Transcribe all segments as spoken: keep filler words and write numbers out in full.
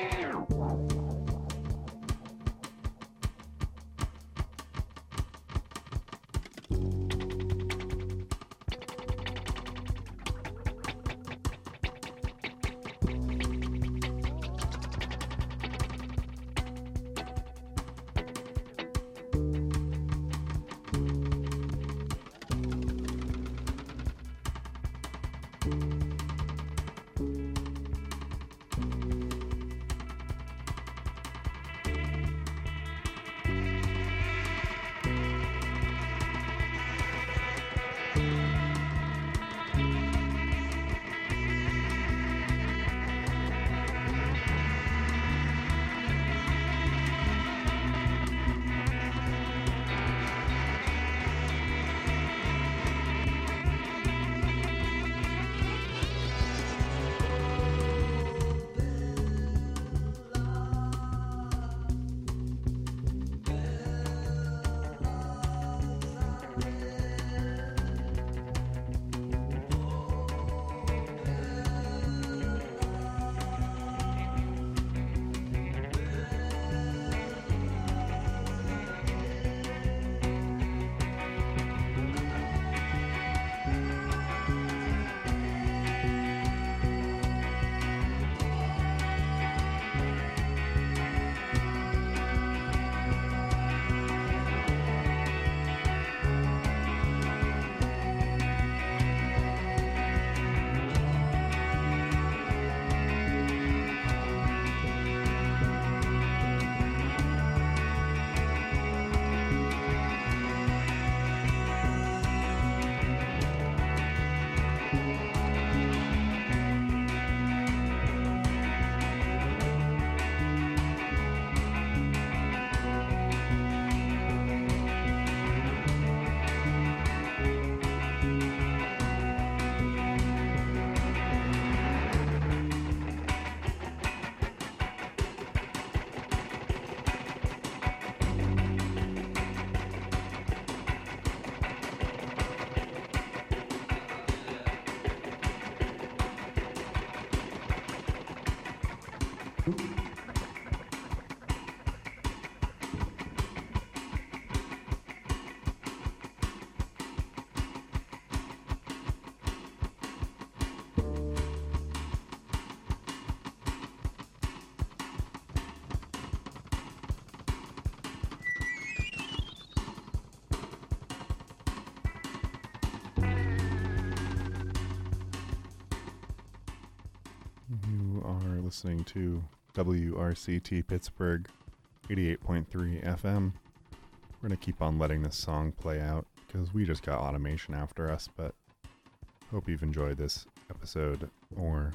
Listening to W R C T Pittsburgh, eighty-eight point three F M. We're going to keep on letting this song play out because we just got automation after us, but hope you've enjoyed this episode or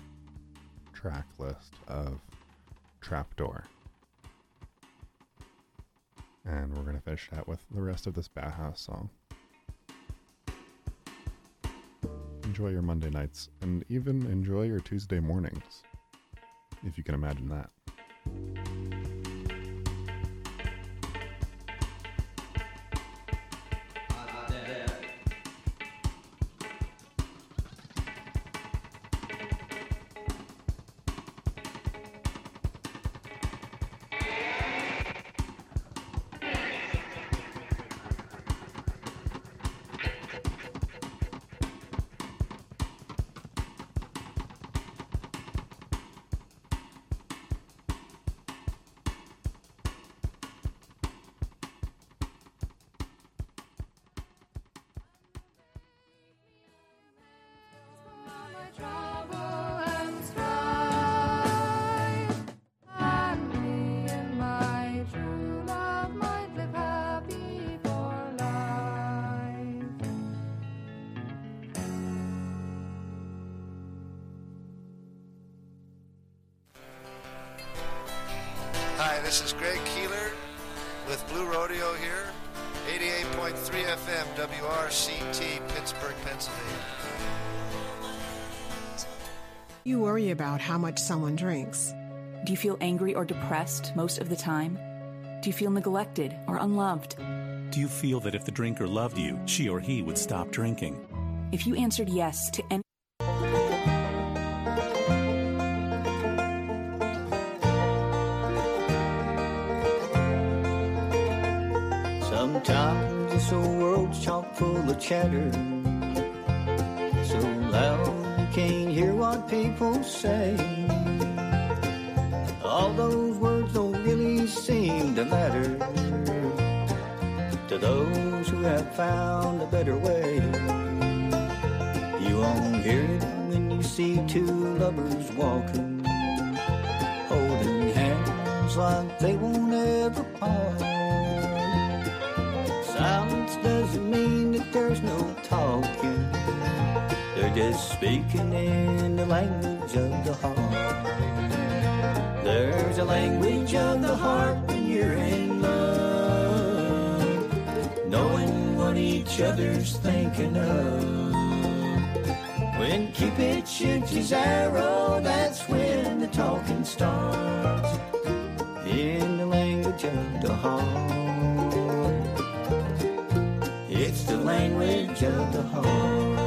track list of Trapdoor. And we're going to finish that with the rest of this Bauhaus song. Enjoy your Monday nights and even enjoy your Tuesday mornings, if you can imagine that. Hi, this is Greg Keeler with Blue Rodeo here, eighty-eight point three F M, W R C T, Pittsburgh, Pennsylvania. You worry about how much someone drinks. Do you feel angry or depressed most of the time? Do you feel neglected or unloved? Do you feel that if the drinker loved you, she or he would stop drinking? If you answered yes to any Sometimes this old world's chock full of chatter, so loud you can't hear what people say. All those words don't really seem to matter to those who have found a better way. You won't hear it when you see two lovers walking, holding hands like they won't ever part. Silence doesn't mean that there's no talking. They're just speaking in the language of the heart. There's a language of the heart when you're in love, knowing what each other's thinking of. When Cupid shoots his arrow, that's when the talking starts. In the language of the heart, it's the language of the heart.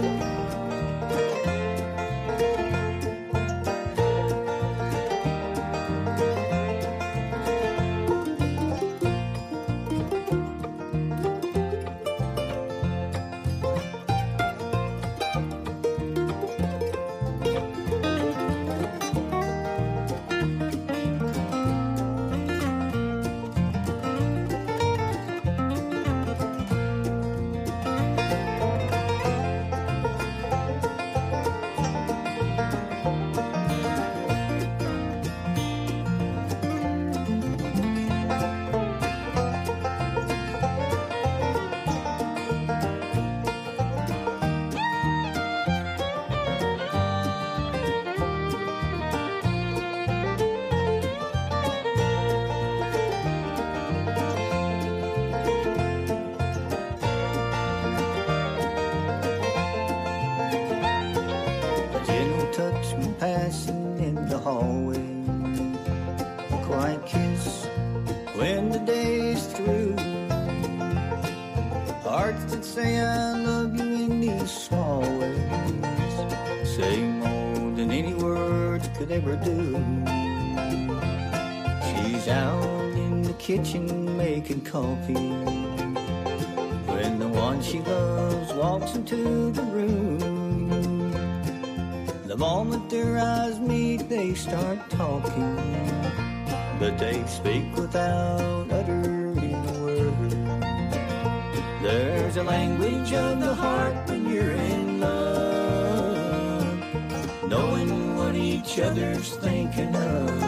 Passing in the hallway, a quiet kiss when the day's through. Hearts that say I love you in these small ways say more than any words could ever do. She's out in the kitchen making coffee when the one she loves walks into the room. The moment their eyes meet, they start talking, but they speak without uttering a word. There's a language of the heart when you're in love, knowing what each other's thinking of.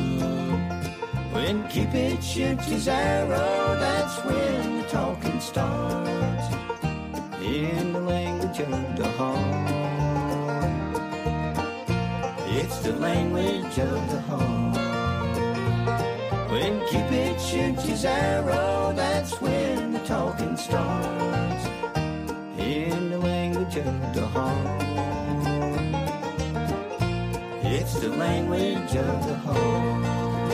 When Cupid shoots his arrow, that's when the talking starts. In the language of the heart, it's the language of the heart. When Cupid shoots his arrow, that's when the talking starts. In the language of the heart, it's the language of the heart.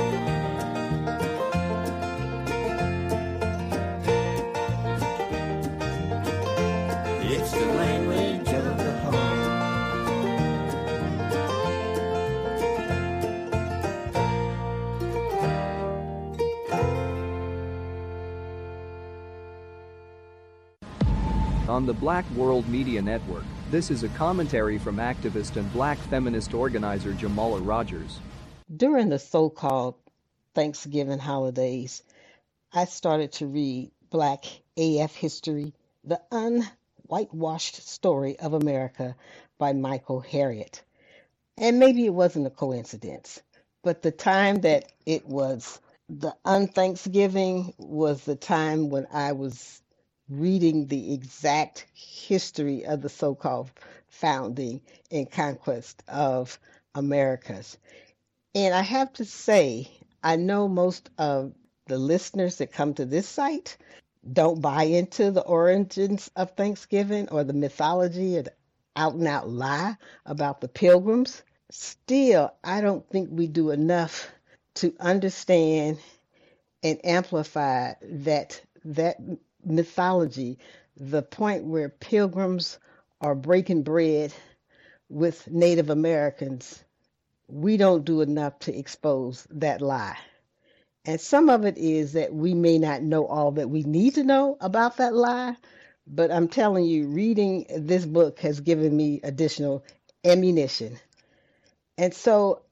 It's the language of the heart. On the Black World Media Network, this is a commentary from activist and black feminist organizer Jamala Rogers. During the so-called Thanksgiving holidays, I started to read Black A F History, the Unwhitewashed Story of America by Michael Harriot. And maybe it wasn't a coincidence, but the time that it was the Unthanksgiving was the time when I was reading the exact history of the so-called founding and conquest of Americas. And I have to say, I know most of the listeners that come to this site don't buy into the origins of Thanksgiving or the mythology or the out and out lie about the Pilgrims. Still, I don't think we do enough to understand and amplify that that mythology, the point where Pilgrims are breaking bread with Native Americans. We don't do enough to expose that lie. And some of it is that we may not know all that we need to know about that lie, but I'm telling you, reading this book has given me additional ammunition. And so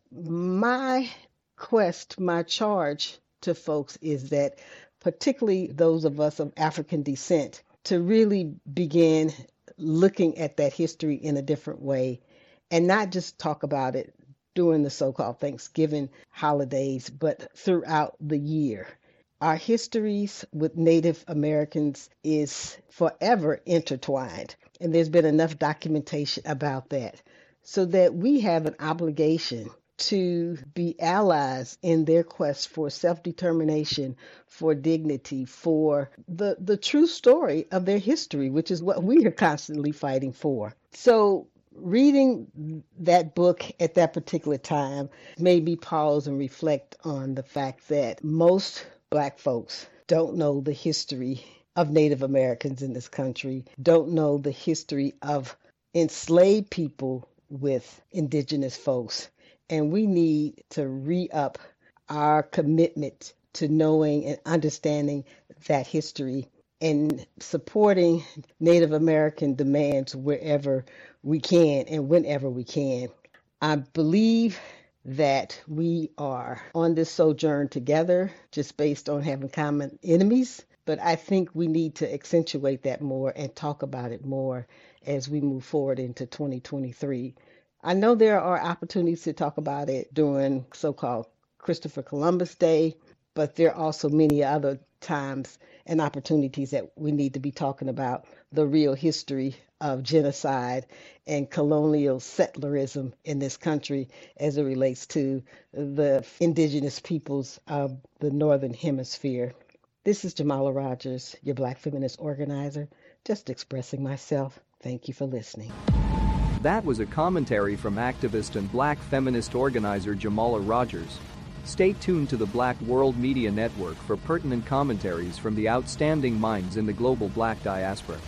my quest, my charge to folks is that, particularly those of us of African descent, to really begin looking at that history in a different way and not just talk about it during the so-called Thanksgiving holidays, but throughout the year. Our histories with Native Americans is forever intertwined, and there's been enough documentation about that, so that we have an obligation to be allies in their quest for self-determination, for dignity, for the, the true story of their history, which is what we are constantly fighting for. So reading that book at that particular time made me pause and reflect on the fact that most Black folks don't know the history of Native Americans in this country, don't know the history of enslaved people with indigenous folks. And we need to re-up our commitment to knowing and understanding that history and supporting Native American demands wherever we can and whenever we can. I believe that we are on this sojourn together just based on having common enemies, but I think we need to accentuate that more and talk about it more as we move forward into twenty twenty-three. I know there are opportunities to talk about it during so-called Christopher Columbus Day, but there are also many other times and opportunities that we need to be talking about the real history of genocide and colonial settlerism in this country as it relates to the indigenous peoples of the Northern Hemisphere. This is Jamala Rogers, your Black feminist organizer, just expressing myself. Thank you for listening. That was a commentary from activist and Black feminist organizer Jamala Rogers. Stay tuned to the Black World Media Network for pertinent commentaries from the outstanding minds in the global Black diaspora.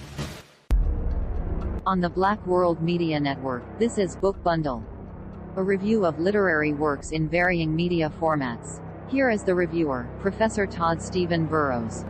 On the Black World Media Network, this is Book Bundle, a review of literary works in varying media formats. Here is the reviewer, Professor Todd Stephen Burrows.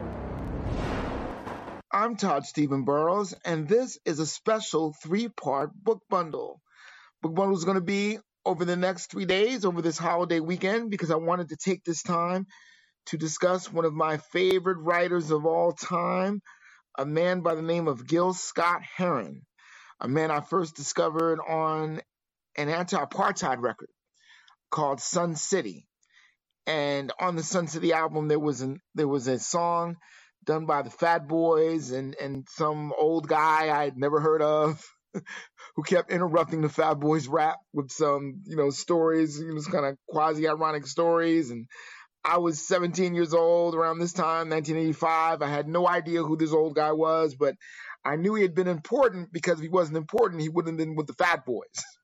I'm Todd Stephen Burrows, and this is a special three-part book bundle. Book bundle is going to be over the next three days, over this holiday weekend, because I wanted to take this time to discuss one of my favorite writers of all time, a man by the name of Gil Scott-Heron, a man I first discovered on an anti-apartheid record called Sun City. And on the Sun City album, there was an there was a song done by the Fat Boys and, and some old guy I had never heard of who kept interrupting the Fat Boys rap with some, you know, stories, you know, kind of quasi-ironic stories. And I was seventeen years old around this time, nineteen eighty-five. I had no idea who this old guy was, but I knew he had been important because if he wasn't important, he wouldn't have been with the Fat Boys.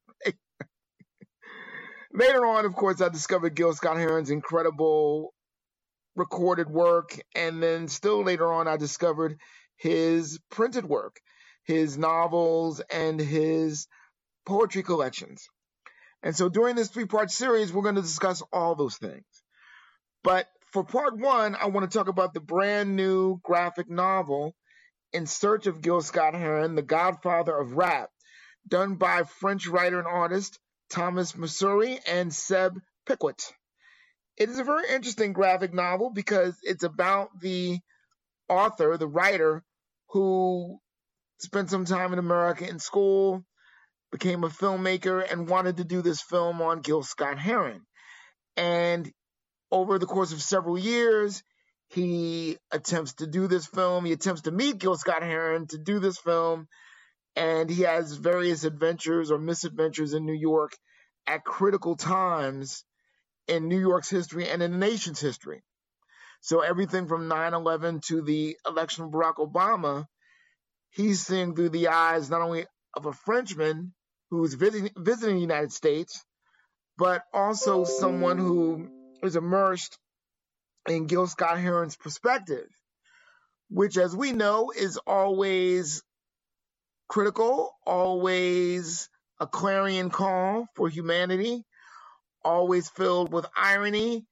Later on, of course, I discovered Gil Scott-Heron's incredible recorded work, and then still later on, I discovered his printed work, his novels, and his poetry collections. And so during this three-part series, we're going to discuss all those things. But for part one, I want to talk about the brand new graphic novel, In Search of Gil Scott-Heron, the Godfather of Rap, done by French writer and artist Thomas Masuri and Seb Piquet. It is a very interesting graphic novel because it's about the author, the writer, who spent some time in America in school, became a filmmaker, and wanted to do this film on Gil Scott-Heron. And over the course of several years, he attempts to do this film. He attempts to meet Gil Scott-Heron to do this film. And he has various adventures or misadventures in New York at critical times in New York's history and in the nation's history. So everything from nine eleven to the election of Barack Obama, he's seeing through the eyes not only of a Frenchman who's visiting, visiting the United States, but also someone who is immersed in Gil Scott-Heron's perspective, which, as we know, is always critical, always a clarion call for humanity, always filled with irony,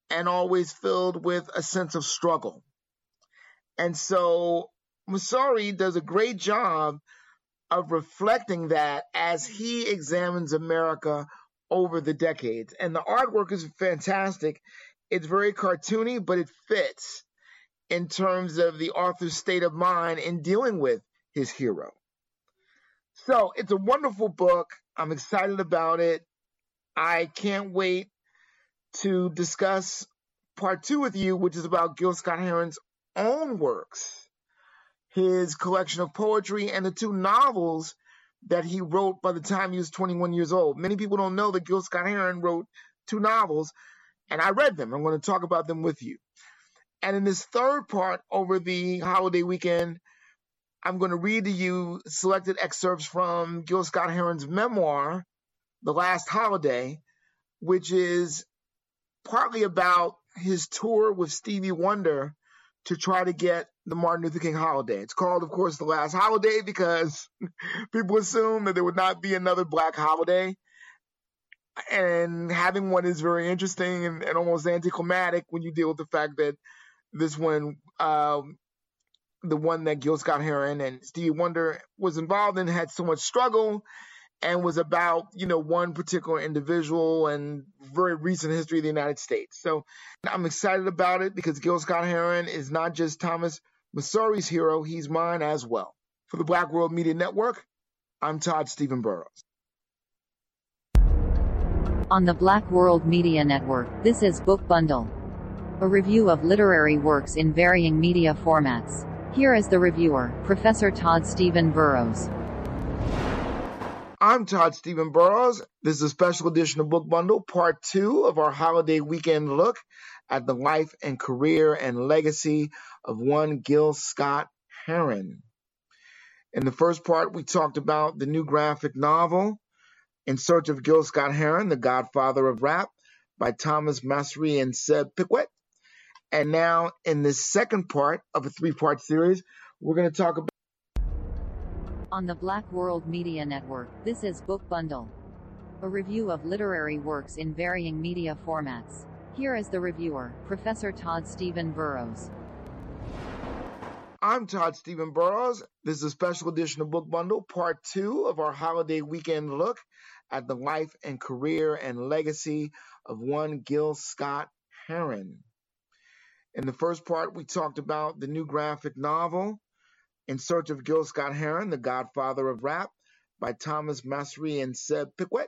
and always filled with a sense of struggle. And so Mosseri does a great job of reflecting that as he examines America over the decades. And the artwork is fantastic. It's very cartoony, but it fits in terms of the author's state of mind in dealing with his hero. So it's a wonderful book. I'm excited about it. I can't wait to discuss part two with you, which is about Gil Scott-Heron's own works, his collection of poetry, and the two novels that he wrote by the time he was twenty-one years old. Many people don't know that Gil Scott-Heron wrote two novels, and I read them. I'm going to talk about them with you. And in this third part, over the holiday weekend, I'm going to read to you selected excerpts from Gil Scott-Heron's memoir, The Last Holiday, which is partly about his tour with Stevie Wonder to try to get the Martin Luther King holiday. It's called, of course, The Last Holiday because people assume that there would not be another black holiday. And having one is very interesting and, and almost anticlimactic when you deal with the fact that this one, um, the one that Gil Scott-Heron and Stevie Wonder was involved in, had so much struggle and was about, you know, one particular individual and very recent history of the United States. So I'm excited about it because Gil Scott-Heron is not just Thomas Mosseri's hero, he's mine as well. For the Black World Media Network, I'm Todd Stephen Burrows. On the Black World Media Network, this is Book Bundle, a review of literary works in varying media formats. Here is the reviewer, Professor Todd Stephen Burrows. I'm Todd Stephen Burrows. This is a special edition of Book Bundle, part two of our holiday weekend look at the life and career and legacy of one Gil Scott-Heron. In the first part, we talked about the new graphic novel, In Search of Gil Scott-Heron, the Godfather of Rap, by Thomas Mosseri and Seb Piquet. And now, in this second part of a three-part series, we're going to talk about On the Black World Media Network, this is Book Bundle, a review of literary works in varying media formats. Here is the reviewer, Professor Todd Stephen Burrows. I'm Todd Stephen Burrows. This is a special edition of Book Bundle, part two of our holiday weekend look at the life and career and legacy of one Gil Scott-Heron. In the first part, we talked about the new graphic novel, In Search of Gil Scott-Heron, the Godfather of Rap, by Thomas Mosseri and Seb Piquet.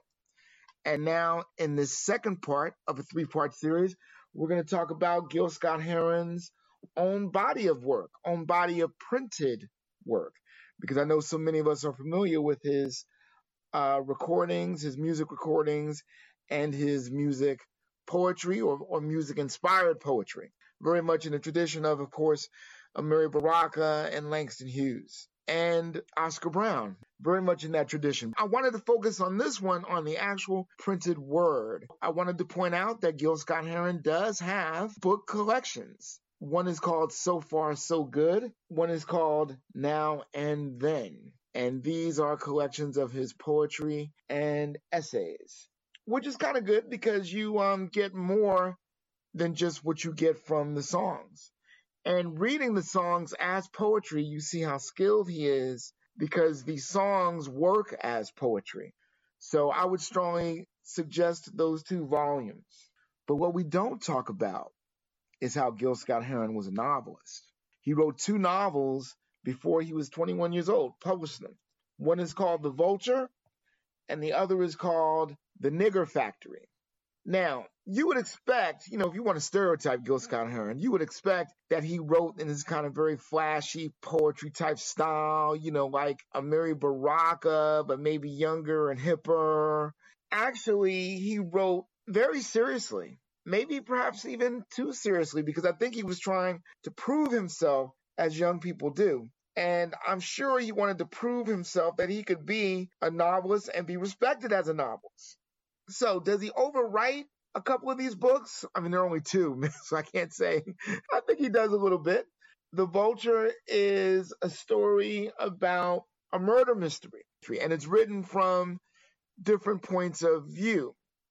And now, in this second part of a three-part series, we're going to talk about Gil Scott-Heron's own body of work, own body of printed work, because I know so many of us are familiar with his uh, recordings, his music recordings, and his music poetry or, or music-inspired poetry, very much in the tradition of, of course, Amiri Baraka and Langston Hughes and Oscar Brown, very much in that tradition. I wanted to focus on this one on the actual printed word. I wanted to point out that Gil Scott-Heron does have book collections. One is called So Far So Good. One is called Now and Then. And these are collections of his poetry and essays, which is kind of good because you um, get more than just what you get from the songs. And reading the songs as poetry, you see how skilled he is because these songs work as poetry. So I would strongly suggest those two volumes. But what we don't talk about is how Gil Scott-Heron was a novelist. He wrote two novels before he was twenty-one years old, published them. One is called The Vulture, and the other is called The Nigger Factory. Now, you would expect, you know, if you want to stereotype Gil Scott-Heron, you would expect that he wrote in this kind of very flashy poetry type style, you know, like Amiri Baraka, but maybe younger and hipper. Actually, he wrote very seriously, maybe perhaps even too seriously, because I think he was trying to prove himself as young people do. And I'm sure he wanted to prove himself that he could be a novelist and be respected as a novelist. So does he overwrite a couple of these books? I mean, there are only two, so I can't say. I think he does a little bit. The Vulture is a story about a murder mystery, and it's written from different points of view.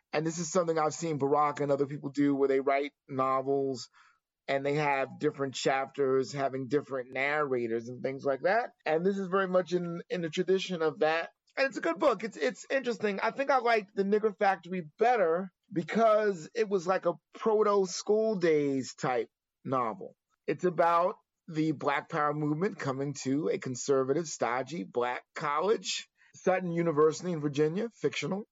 And this is something I've seen Barack and other people do where they write novels and they have different chapters having different narrators and things like that. And this is very much in, in the tradition of that. And it's a good book. It's it's interesting. I think I liked The Nigger Factory better because it was like a proto School Days type novel. It's about the Black Power movement coming to a conservative, stodgy black college, Sutton University in Virginia, fictional.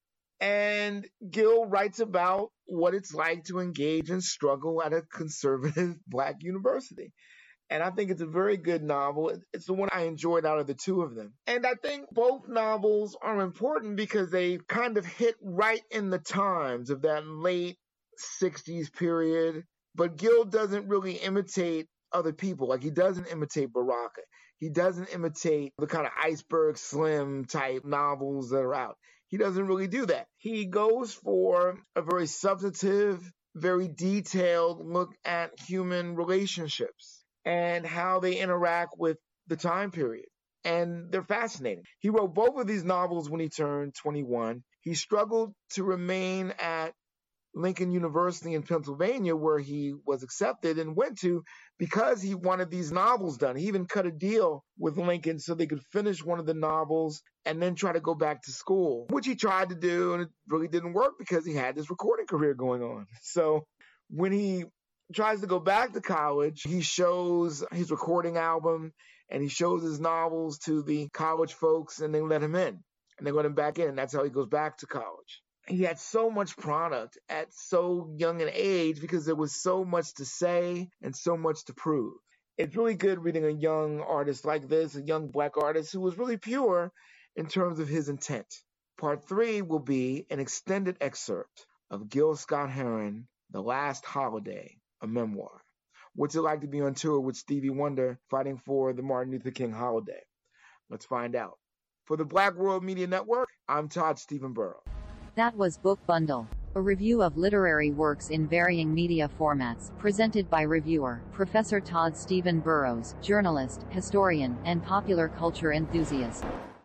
And Gil writes about what it's like to engage in struggle at a conservative black university. And I think it's a very good novel. It's the one I enjoyed out of the two of them. And I think both novels are important because they kind of hit right in the times of that late sixties period. But Gil doesn't really imitate other people. Like, he doesn't imitate Baraka. He doesn't imitate the kind of Iceberg Slim type novels that are out. He doesn't really do that. He goes for a very substantive, very detailed look at human relationships and how they interact with the time period. And they're fascinating. He wrote both of these novels when he turned twenty-one. He struggled to remain at Lincoln University in Pennsylvania, where he was accepted and went to because he wanted these novels done. He even cut a deal with Lincoln so they could finish one of the novels and then try to go back to school, which he tried to do, and it really didn't work because he had this recording career going on. So when he tries to go back to college, he shows his recording album and he shows his novels to the college folks, and they let him in and they let him back in. And that's how he goes back to college. He had so much product at so young an age because there was so much to say and so much to prove. It's really good reading a young artist like this, a young black artist who was really pure in terms of his intent. Part three will be an extended excerpt of Gil Scott-Heron, The Last Holiday, a memoir. What's it like to be on tour with Stevie Wonder fighting for the Martin Luther King holiday? Let's find out. For the Black World Media Network, I'm Todd Stephen Burrows. That was Book Bundle, a review of literary works in varying media formats, presented by reviewer, Professor Todd Stephen Burrows, journalist, historian, and popular culture enthusiast.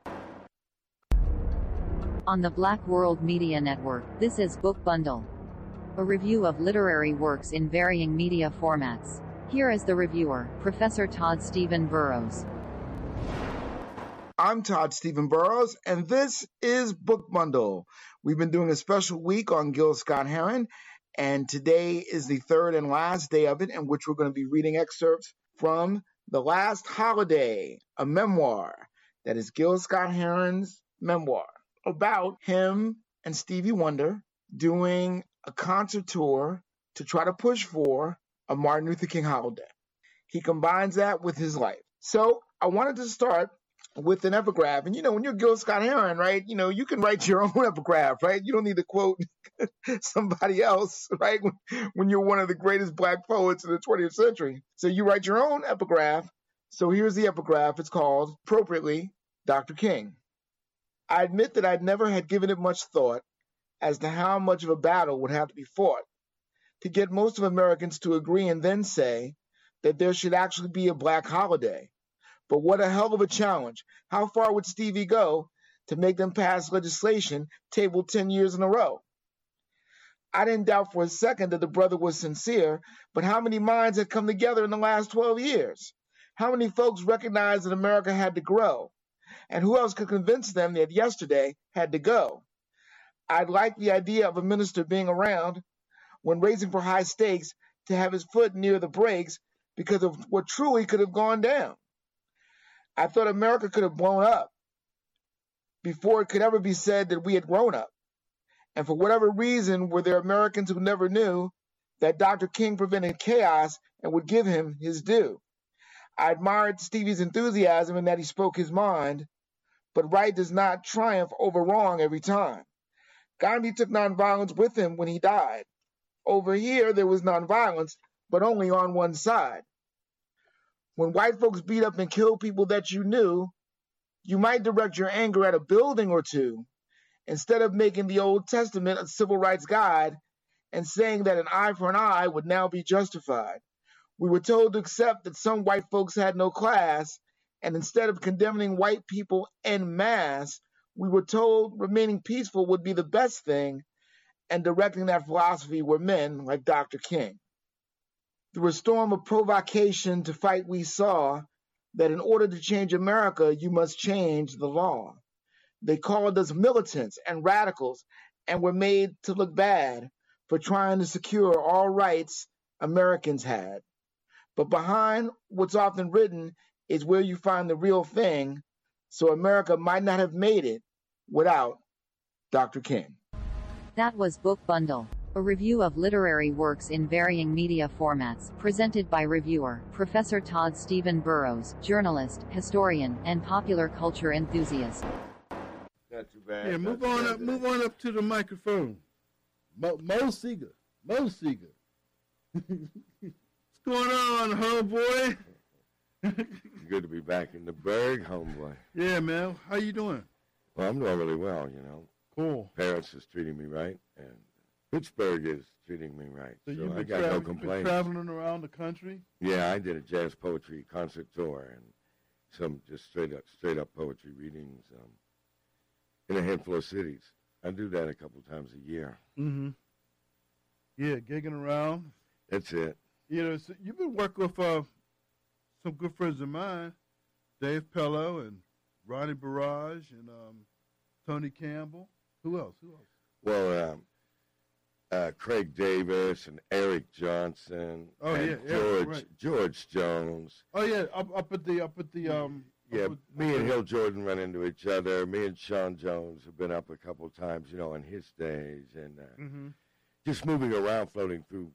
On the Black World Media Network, this is Book Bundle, a review of literary works in varying media formats. Here is the reviewer, Professor Todd Stephen Burrows. I'm Todd Stephen Burrows, and this is Book Bundle. We've been doing a special week on Gil Scott-Heron, and today is the third and last day of it, in which we're going to be reading excerpts from The Last Holiday, a memoir that is Gil Scott-Heron's memoir about him and Stevie Wonder doing a concert tour to try to push for a Martin Luther King holiday. He combines that with his life. So I wanted to start with an epigraph. And, you know, when you're Gil Scott-Heron, right, you know, you can write your own epigraph, right? You don't need to quote somebody else, right, when, when you're one of the greatest black poets of the twentieth century. So you write your own epigraph. So here's the epigraph. It's called, appropriately, Doctor King. I admit that I never had given it much thought as to how much of a battle would have to be fought to get most of Americans to agree and then say that there should actually be a black holiday. But what a hell of a challenge. How far would Stevie go to make them pass legislation tabled ten years in a row? I didn't doubt for a second that the brother was sincere, but how many minds had come together in the last twelve years? How many folks recognized that America had to grow? And who else could convince them that yesterday had to go? I'd like the idea of a minister being around when racing for high stakes to have his foot near the brakes because of what truly could have gone down. I thought America could have blown up before it could ever be said that we had grown up. And for whatever reason, were there Americans who never knew that Doctor King prevented chaos and would give him his due. I admired Stevie's enthusiasm in that he spoke his mind, but right does not triumph over wrong every time. Gandhi took nonviolence with him when he died. Over here, there was nonviolence, but only on one side. When white folks beat up and killed people that you knew, you might direct your anger at a building or two, instead of making the Old Testament a civil rights guide and saying that an eye for an eye would now be justified. We were told to accept that some white folks had no class, and instead of condemning white people en masse, we were told remaining peaceful would be the best thing, and directing that philosophy were men like Doctor King. Through a storm of provocation to fight, we saw that in order to change America, you must change the law. They called us militants and radicals and were made to look bad for trying to secure all rights Americans had. But behind what's often written is where you find the real thing, so America might not have made it without Doctor King. That was Book Bundle, a review of literary works in varying media formats, presented by reviewer, Professor Todd Stephen Burrows, journalist, historian, and popular culture enthusiast. Not too bad. Yeah, move on up, move on up to the microphone. Mo, Mo Seeger, Mo Seeger. What's going on, homeboy? Good to be back in the Berg, homeboy. Yeah, man. How you doing? Well, I'm doing really well, you know. Cool. Parents is treating me right, and Pittsburgh is treating me right. So, So, you've been, I got tra- no you've been complaints. traveling around the country? Yeah, I did a jazz poetry concert tour and some just straight up, straight up poetry readings um, in a handful of cities. I do that a couple times a year. Mm-hmm. Yeah, gigging around. That's it. You know, so you've been working with uh, some good friends of mine, Dave Pello and Ronnie Barrage and um, Tony Campbell. Who else? Who else? Well, um, uh, Craig Davis and Eric Johnson. Oh, and yeah, yeah, George right. George Jones. Oh yeah, up up at the up at the um. Yeah, up at- me and Hill Jordan run into each other. Me and Sean Jones have been up a couple of times, you know, in his days, and uh, Mm-hmm. just moving around, floating through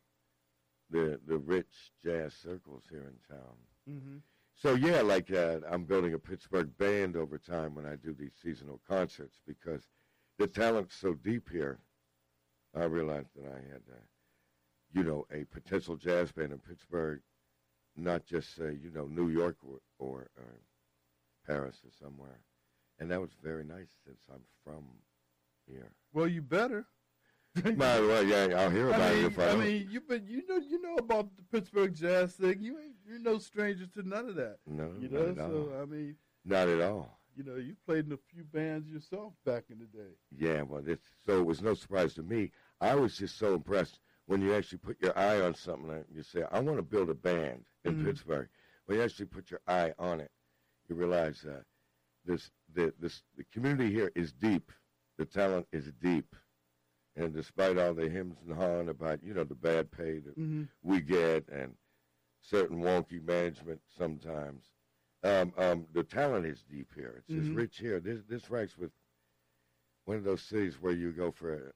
the the rich jazz circles here in town. Mm-hmm. So yeah, like uh, I'm building a Pittsburgh band over time when I do these seasonal concerts because the talent's so deep here. I realized that I had, uh, you know, a potential jazz band in Pittsburgh, not just say, you know, New York or, or uh, Paris or somewhere, and that was very nice since I'm from here. Well, you better. By the way, yeah, I'll hear about I mean, it if I, I don't. mean, you been you know you know about the Pittsburgh jazz thing. You ain't you're no stranger to none of that. No, you not know. at So all. I mean, Not at all. you know, you played in a few bands yourself back in the day. Yeah, well, it's, so it was no surprise to me. I was just so impressed when you actually put your eye on something and you say, I want to build a band in Mhm. Pittsburgh. When you actually put your eye on it, you realize uh, this, the, this, the community here is deep. The talent is deep. And despite all the hems and hawing about, you know, the bad pay that Mm-hmm. we get and certain wonky management sometimes, um, um, the talent is deep here. It's just Mhm. rich here. This, this ranks with one of those cities where you go for a,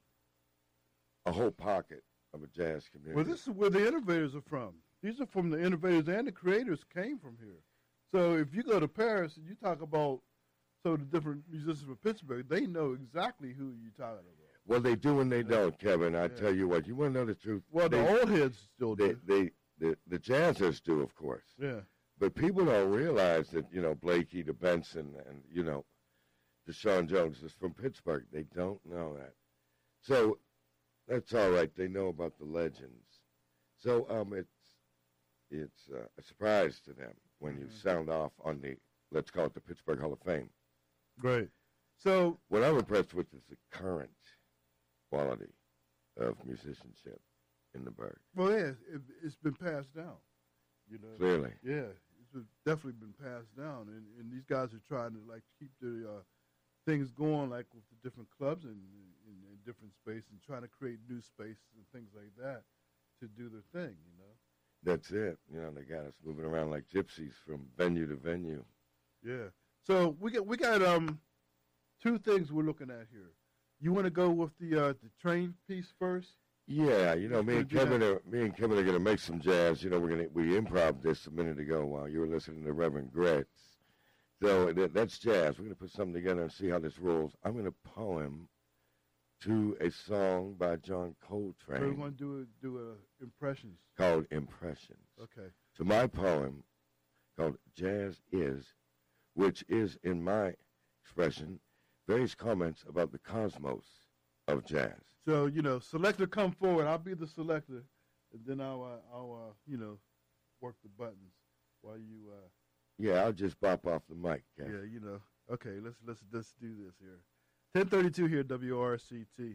a whole pocket of a jazz community. Well, this is where the innovators are from. These are from the innovators and the creators came from here. So if you go to Paris and you talk about some of the different musicians from Pittsburgh, they know exactly who you're talking about. Well, they do and they don't, Kevin. I Yeah. tell you what. You want to know the truth? Well, they, the old heads still they, do. they, the, the jazzers do, of course. Yeah. But people don't realize that, you know, Blakey to Benson and, you know, to Sean Jones is from Pittsburgh. They don't know that. So that's all right. They know about the legends. So um, it's it's uh, a surprise to them when you Mhm. sound off on the, let's call it the Pittsburgh Hall of Fame. Great. So What I'm impressed with is the current quality of musicianship in the Berg. well, yeah, it, it's been passed down. You know. Clearly. Yeah, it's been, definitely been passed down, and, and these guys are trying to like keep the uh, things going, like with the different clubs and in, in different space, and trying to create new spaces and things like that to do their thing. You know. That's it. You know, they got us moving around like gypsies from venue to venue. Yeah. So we got we got um two things we're looking at here. You want to go with the uh, the train piece first? Yeah, you know, me and Let's do Kevin are me and Kevin are gonna make some jazz. You know, we're gonna we improv this a minute ago while you were listening to Reverend Gretz. So that, that's jazz. We're gonna put something together and see how this rolls. I'm gonna poem to a song by John So we Coltrane want to do a, do a impressions. called Impressions. Okay. To my poem called Jazz Is, which is in my expression various comments about the cosmos of jazz. So you know, selector, come forward. I'll be the selector, and then I'll uh, I'll uh, you know work the buttons while you. Uh, Yeah, I'll just bop off the mic, Kev. yeah, you know. Okay, let's let's let's do this here. ten thirty-two here at W R C T.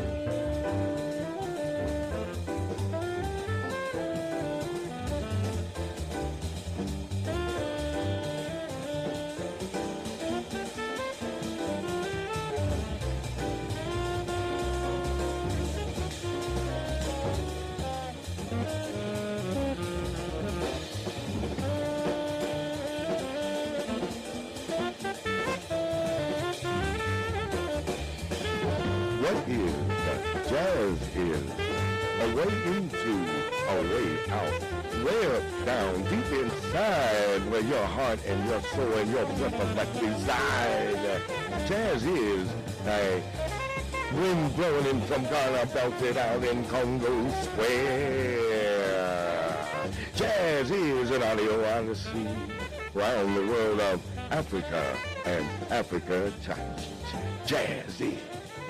What is jazz is a way into, a way out, way up, down, deep inside where your heart and your soul and your breath of life reside. Jazz is a wind blowing in from Ghana, belted out in Congo Square. Jazz is an audio odyssey around the world of Africa and Africa touch. Jazz is.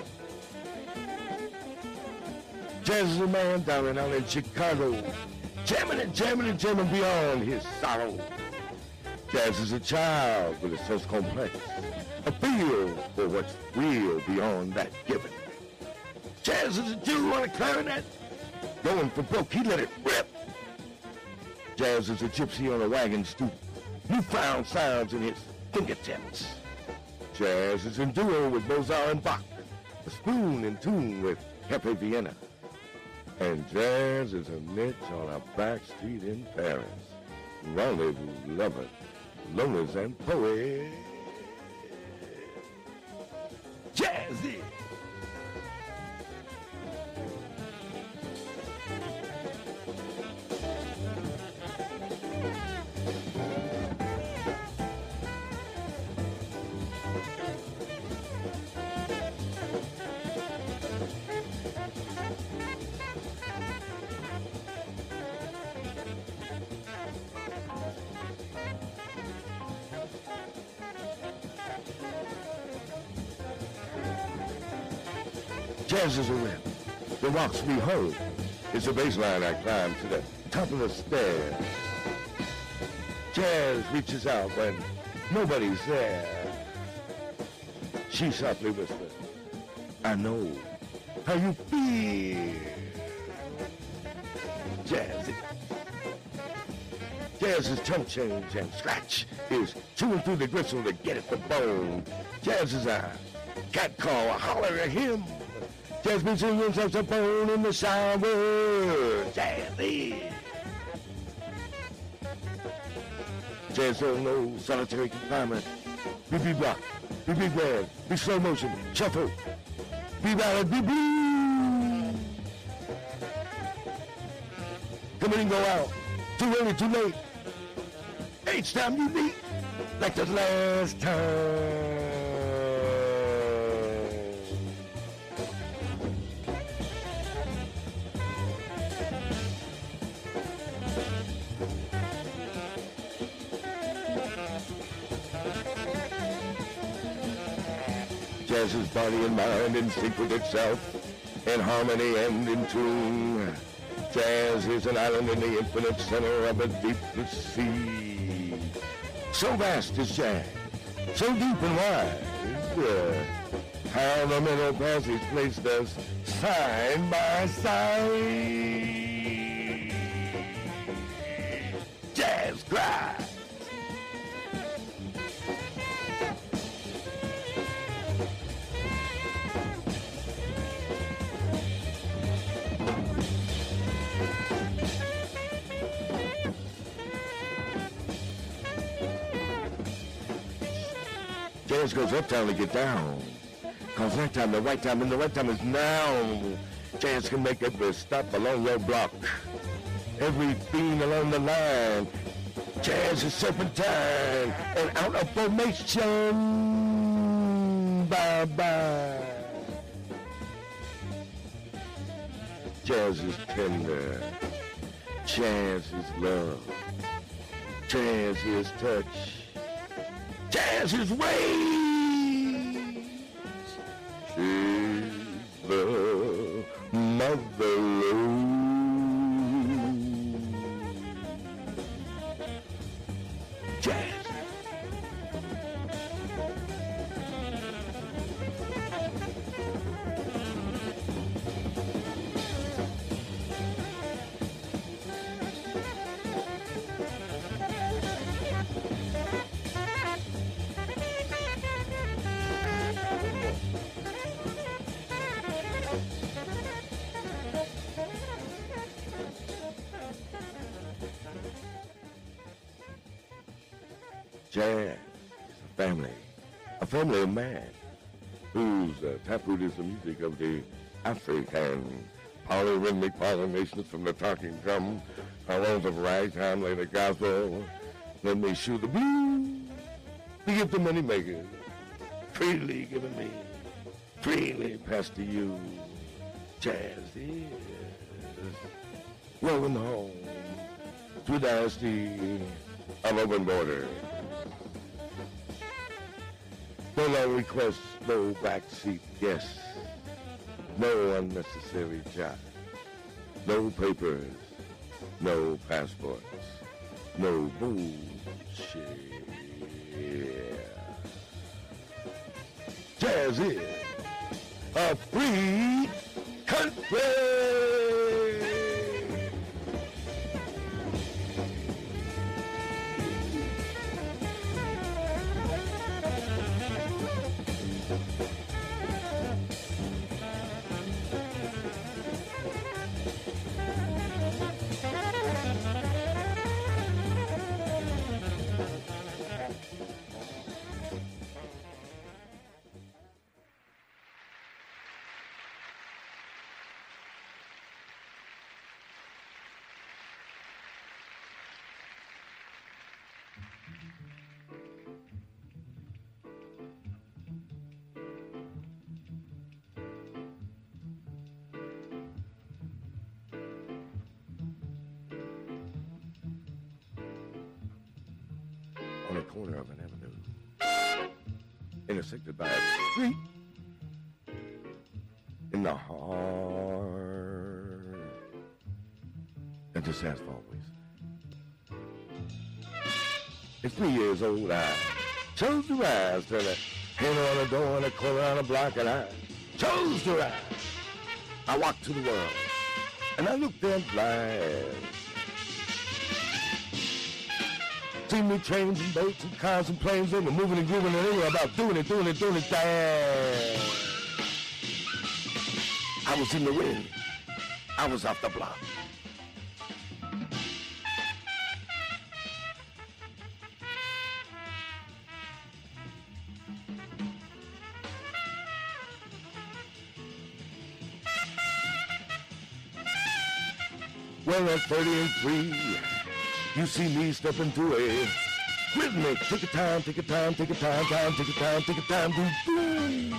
Jazz is a man down and out in Chicago, jamming and jamming and jamming beyond his sorrow. Jazz is a child with a source complex, a feel for what's real beyond that given. Jazz is a Jew on a clarinet, going for broke, he let it rip. Jazz is a gypsy on a wagon stoop, newfound sounds in his fingertips. Jazz is in duo with Mozart and Bach, a spoon in tune with Pepe Vienna. And jazz is a niche on a back street in Paris. Rendezvous lovers, loners, and poets. Jazz is. Jazz is a rhythm. The rocks we hold. It's a bass line I climb to the top of the stairs. Jazz reaches out when nobody's there. She softly whispers, I know how you feel. Jazz. Jazz's tongue change and scratch is chewing through the gristle to get at the bone. Jazz is a cat call, a holler at him. Jazz been singing saxophone in the shower. Jazzy. Jazz don't know solitary confinement. Be be rock, be big band, be slow motion, shuffle, be ballad, be blue. Come in and go out. Too early, too late. Each time you meet, like the last time. Jazz's body and mind in sync with itself, in harmony and in tune. Jazz is an island in the infinite center of a deepless sea. So vast is jazz, so deep and wide. Uh, how the middle passage placed us side by side. Jazz cries. Jazz goes uptown to get down. Cause that time, the right time, and the right time is now. Jazz can make every stop along your block. Every fiend along the line. Jazz is serpentine and out of formation. Bye-bye. Jazz is tender. Jazz is love. Jazz is touch. Jazz is ways. She's the mother lode. Jazz. Jazz, a family, a family of man whose uh, taproot is the music of the African polyrhythmic polynations from the talking drum, hormones of ragtime, lay the gospel, let me shoot the blues, the gift of many makers, freely given me, freely passed to you. Jazz is welcome home to a dynasty of open borders. No long requests, no backseat guests, no unnecessary jot, no papers, no passports, no bullshit. Jazz is a free country. On a corner of an avenue, intersected by a street, in the heart of this asphalt waste. At three years old, I chose to rise to the handle on the door in a corner on a block, and I chose to rise. I walked to the world, and I looked at life. Seen me trains and boats and cars and planes, they were moving and grooving, and they were about doing it, doing it, doing it, damn. I was in the wind. I was off the block. Well, at thirty and three, you see me step into a rhythmic, take a time, take a time, take a time, time, take a time, take a time, do, do.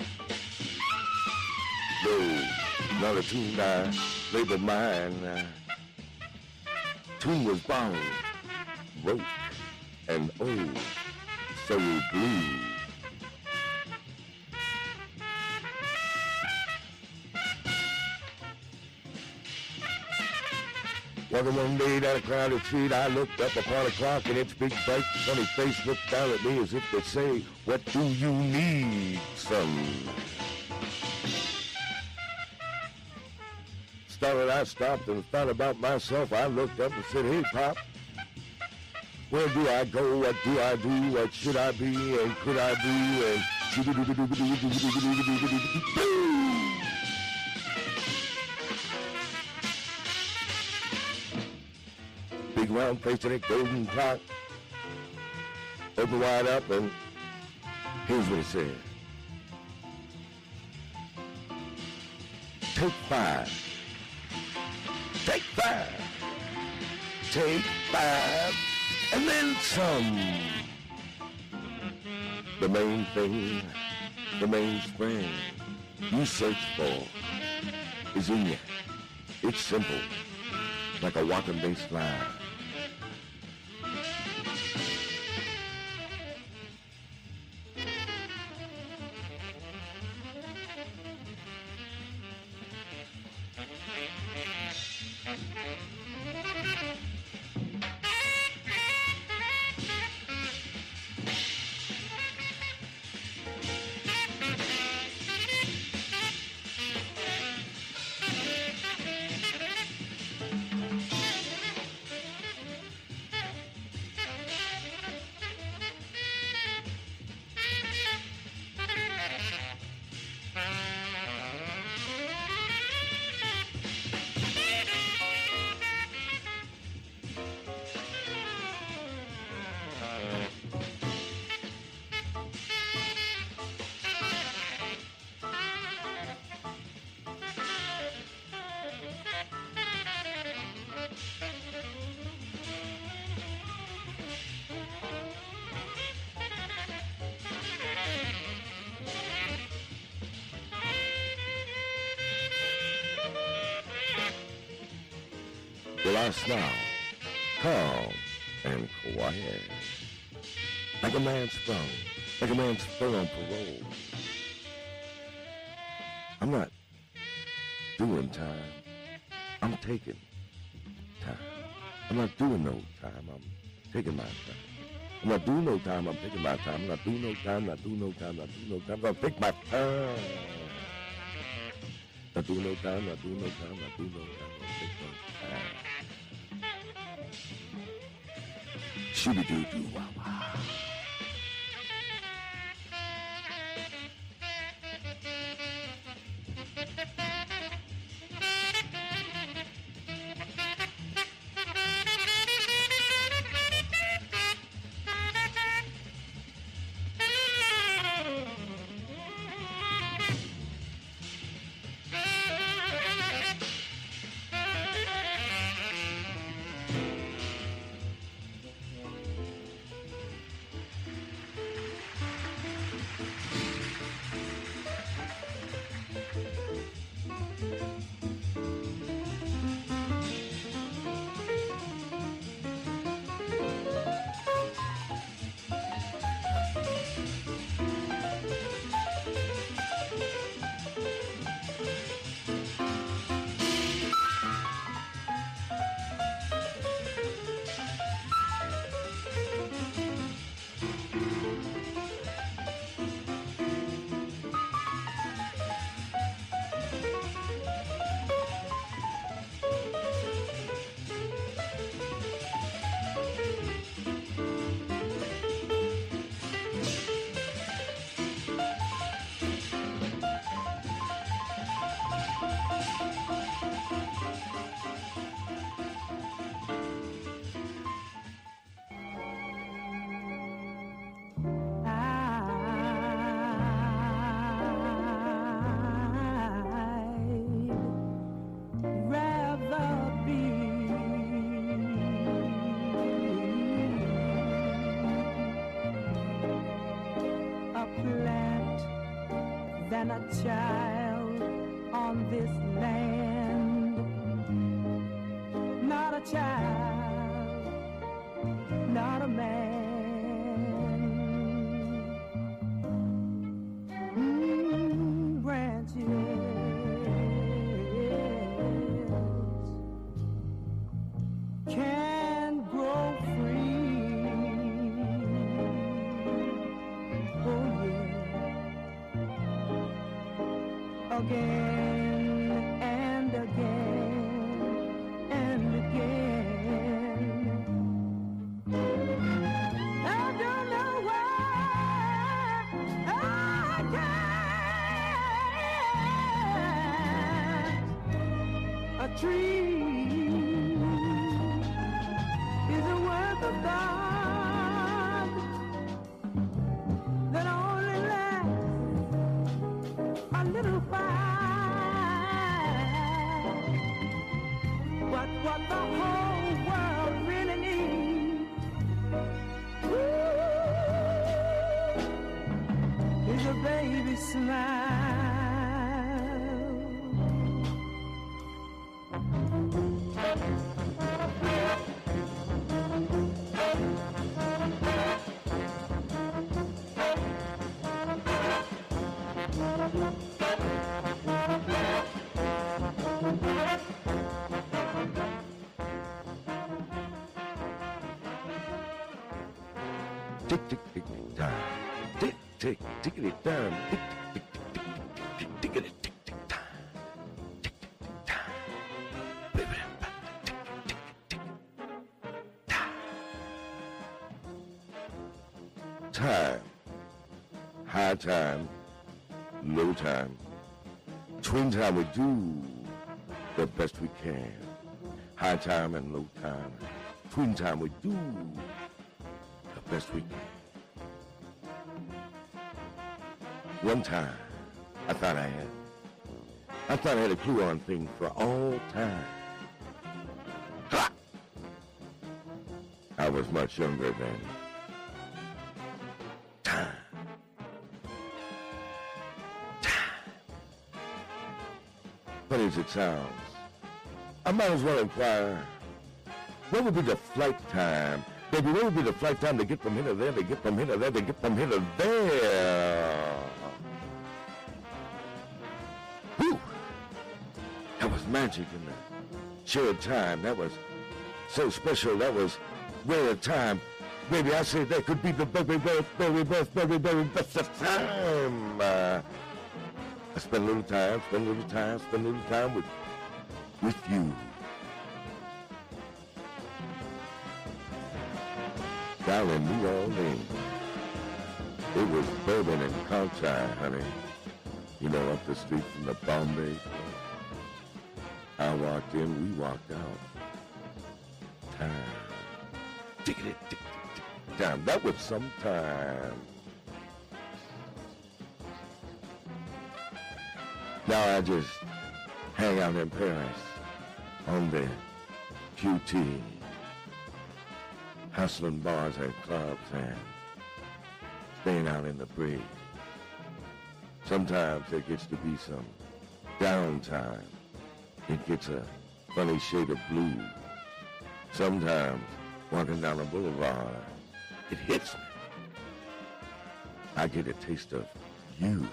No, not a tune I labeled mine. Uh, tune was bound, broke, and oh, so blue. Walking one day down a crowded street, I looked up upon a clock, and its big, bright, funny face looked down at me as if to say, what do you need, son? Started, I stopped and thought about myself. I looked up and said, hey, Pop, where do I go? What do I do? What should I be? And could I do? And big round face and a golden clock open wide up, and here's what it said. Take five. Take five. Take five. And then some. The main thing, the mainspring you search for is in you. It's simple, like a walking bass line. Last now, calm and quiet. Like a man sprung, like a man sprung on parole. I'm not doing time, I'm taking time. I'm not doing no time, I'm taking my time. I'm not doing no time, I'm taking my time. I'm not doing no time, not doing no time, not doing no time, I'm take my time. Not doing no time, not doing no time, not doing no time, I'm take my time. Shooby-doo-doo-wah-wah. than a child on this land. Not a child, not a man. Mm, branches can grow free. Oh yeah, again and again and again. I don't know why I can't. A tree is a work of God that only lasts a little while. But what the whole world really needs ooh, is a baby smile. Tick, tick, tick, time. Tick, tick, tickety time. Tick, tick, tick, tick, tick, tickety, tick, tick, time. Tick, tick, tick, time. Baby, tick, tick, tick, time. Time. High time. Low time. Twin time, we do the best we can. High time and low time. Twin time, we do the best we can. One time, I thought I had, I thought I had a clue on things for all time. Ha! I was much younger then. Time. Time. Funny as it sounds, I might as well inquire What would be the flight time? Baby, what would be the flight time to get from here to there, to get from here to there, to get from here to there? Whew! That was magic in the shared time. That was so special. That was rare time. Baby, I say that could be the very best, very best, very, very best of time. Uh, I spend a little time, spend a little time, spend a little time with, with you. Down in New Orleans, it was bourbon and conchai, honey. You know, up the street from the Bombay Club. I walked in, we walked out. Time. Tickety, tick, tick, tick, time. That was some time. Now I just hang out in Paris on the Q T, hustling bars and clubs and staying out in the breeze. Sometimes there gets to be some downtime. It gets a funny shade of blue. Sometimes walking down the boulevard, it hits me. I get a taste of you.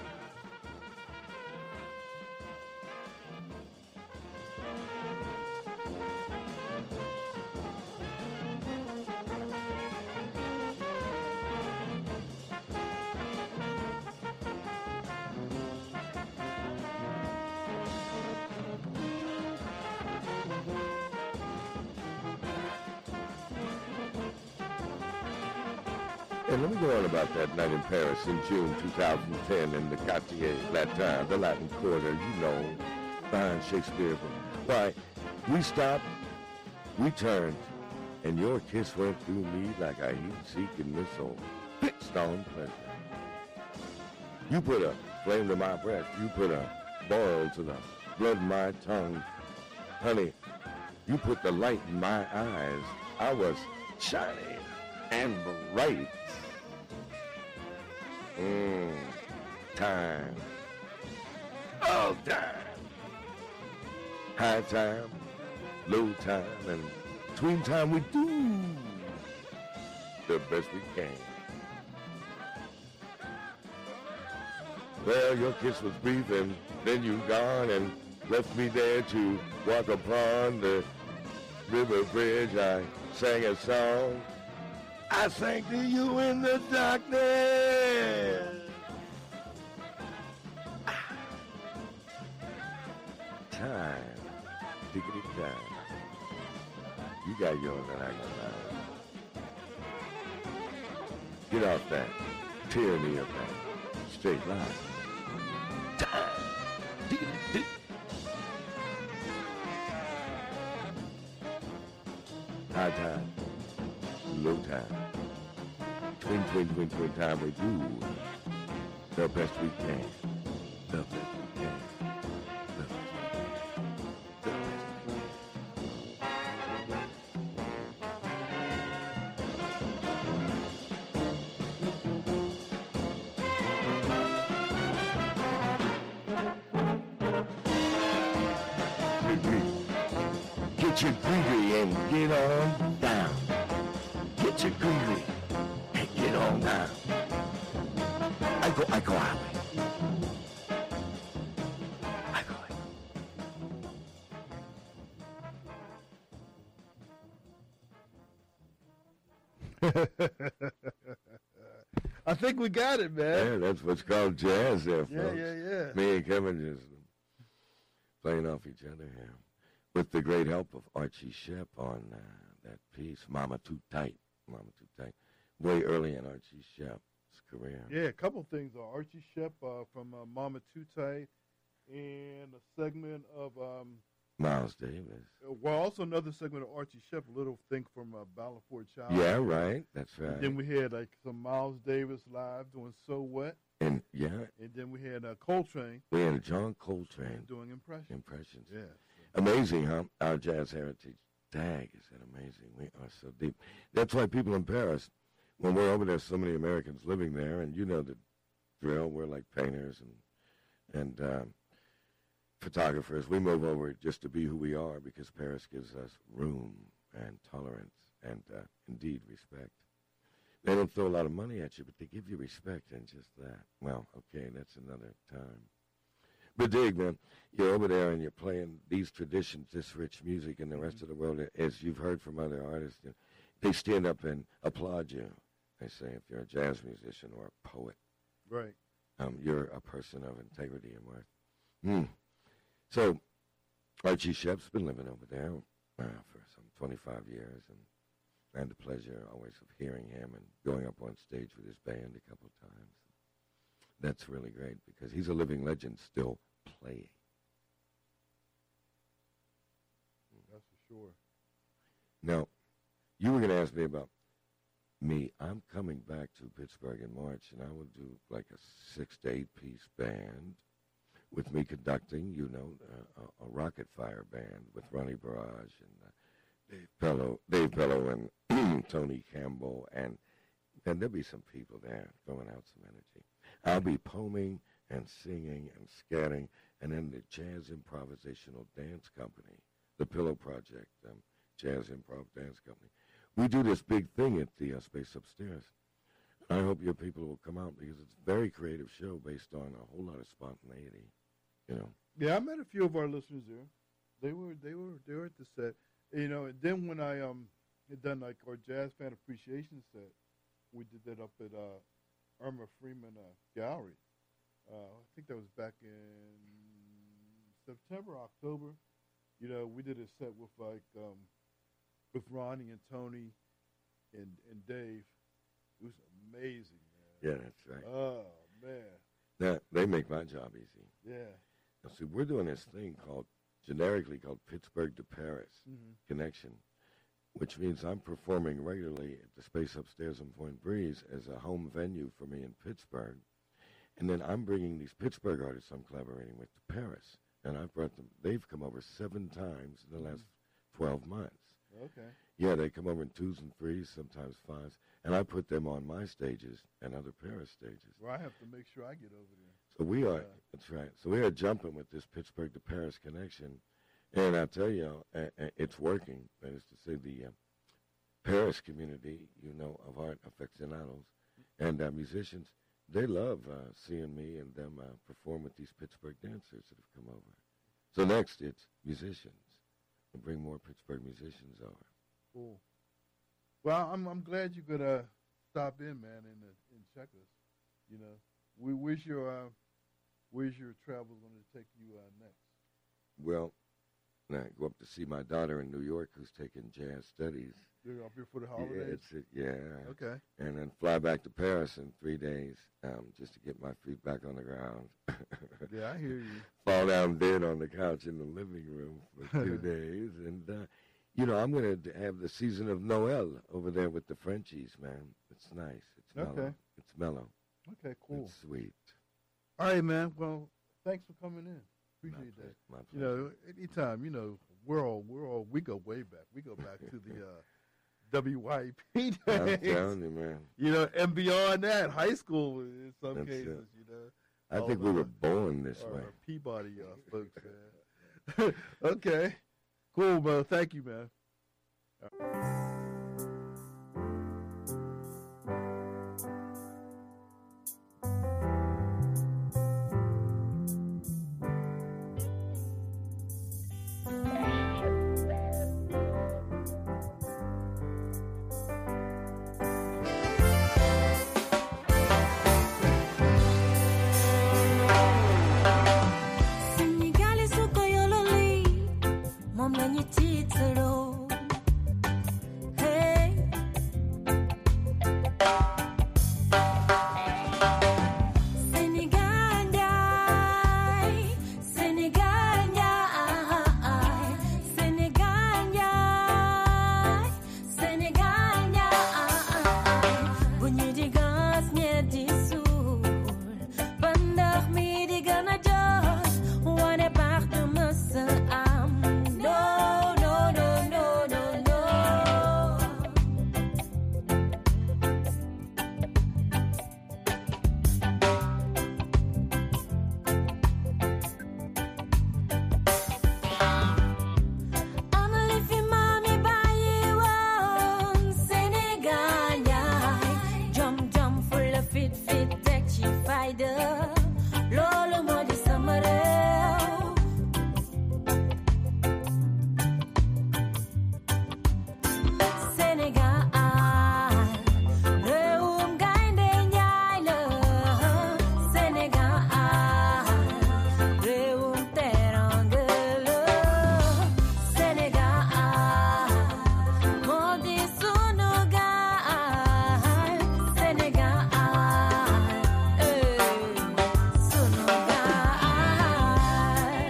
And let me go on about that night in Paris in June two thousand ten in the Quartier Latin, the Latin Quarter, you know, behind Shakespeare. Why, we stopped, we turned, and your kiss went through me like a heat-seeking missile fixed on pleasure. You put a flame to my breath. You put a boil to the blood in my tongue. Honey, you put the light in my eyes. I was shining and bright. Mmm, time. All time. High time, low time, and between time we do the best we can. Well, your kiss was brief, and then you gone and left me there to walk upon the river bridge. I sang a song. I sang to you in the darkness. Ah. Time. Diggity time. You got yours and I got mine. Get off that tyranny of that straight line. Time. Diggity dig. High time. Low time. Twin, twin, twin, twin time we do the best we can. The best we can. The best we can. The best. Get your greedy and get on down. Get your greedy and get on down. I go, I go highway. I go. I think we got it, man. Yeah, that's what's called jazz there, folks. Yeah, yeah, yeah. Me and Kevin just playing off each other here with the great help of Archie Shepp on uh, that piece, Mama Too Tight. Mama Too Tight. Way early in Archie Shepp's career. Yeah, a couple things. Uh, Archie Shepp uh, from uh, Mama Too Tight and a segment of... Um, Miles Davis. Well, also another segment of Archie Shepp, a little thing from uh, Ballad for a Child. Yeah, right. That's right. And then we had like some Miles Davis live doing So What. And yeah. And then we had uh, Coltrane. We had John Coltrane. Doing impressions. Impressions. Yeah. Amazing, huh? Our jazz heritage. Dag, is that amazing? We are so deep. That's why people in Paris, when we're over there, so many Americans living there, and you know the drill, we're like painters and, and um, photographers. We move over just to be who we are because Paris gives us room and tolerance and, uh, indeed, respect. They don't throw a lot of money at you, but they give you respect and just that. Well, okay, that's another time. But dig, man, you're over there and you're playing these traditions, this rich music, and the rest of the world, as you've heard from other artists, you know, they stand up and applaud you. They say if you're a jazz musician or a poet, right, um, you're a person of integrity and worth. Hmm. So Archie Shepp's been living over there uh, for some twenty-five years, and I had the pleasure always of hearing him and going up on stage with his band a couple of times. That's really great because he's a living legend still playing. That's for sure. Now, you were going to ask me about me. I'm coming back to Pittsburgh in March, and I will do like a six to eight piece band with me conducting, you know, uh, a, a Rocket Fire band with Ronnie Barrage and uh, Dave Bellow, Dave Bellow and Tony Campbell, and then there'll be some people there throwing out some energy. I'll be poeming and singing and scatting, and then the Jazz Improvisational Dance Company, the Pillow Project, um, Jazz Improv Dance Company. We do this big thing at the uh, Space Upstairs. I hope your people will come out because it's a very creative show based on a whole lot of spontaneity, you know. Yeah, I met a few of our listeners there. They were they were they were at the set, you know. And then when I um had done like our jazz fan appreciation set, we did that up at uh, Irma Freeman uh, Gallery. Uh, I think that was back in September, October. You know, we did a set with like um, with Ronnie and Tony and and Dave. It was amazing, man. Yeah, that's right. Oh man. Now, they make my job easy. Yeah. Now, see, we're doing this thing called, generically called Pittsburgh to Paris mm-hmm. Connection, which means I'm performing regularly at the Space Upstairs in Point Breeze as a home venue for me in Pittsburgh. And then I'm bringing these Pittsburgh artists I'm collaborating with to Paris. And I've brought them, they've come over seven times in the last twelve months. Okay. Yeah, they come over in twos and threes, sometimes fives. And I put them on my stages and other Paris stages. Well, I have to make sure I get over there. So we are, Yeah. that's right. So we are jumping with this Pittsburgh to Paris connection. And I tell you, uh, uh, it's working. That is to say, the uh, Paris community, you know, of art aficionados and uh, musicians, they love uh, seeing me and them uh, perform with these Pittsburgh dancers that have come over. So next, it's musicians. We'll bring more Pittsburgh musicians over. Cool. Well, I'm I'm glad you could uh, stop in, man, and uh, and check us. You know, we where's your uh, where's your travel going to take you uh, next? Well, I go up to see my daughter in New York who's taking jazz studies. You're up here for the Yeah, holidays. it's it, yeah. Okay. And then fly back to Paris in three days um, just to get my feet back on the ground. Yeah, I hear you. Fall down dead on the couch in the living room for two days. And, uh, you know, I'm going to have the season of Noel over there with the Frenchies, man. It's nice. It's mellow. Okay. It's mellow. Okay, cool. It's sweet. All right, man. Well, thanks for coming in. Appreciate My that. My You know, anytime, you know, we're all, we're all, we go way back. We go back to the uh, W Y P days. I'm telling you, man. You know, and beyond that, high school in some That's cases, it. you know. I all think the- we were born this our way. Peabody uh, folks, man. Okay. Cool, bro. Thank you, man. Senegal suko yololi, mom lañu tiitaroo. loolu moo di sama réew Sénégal réewum gaynde njaay la Sénégal réewum teranga la Sénégal moo di sunu gaal Sénégal eh sunu gaal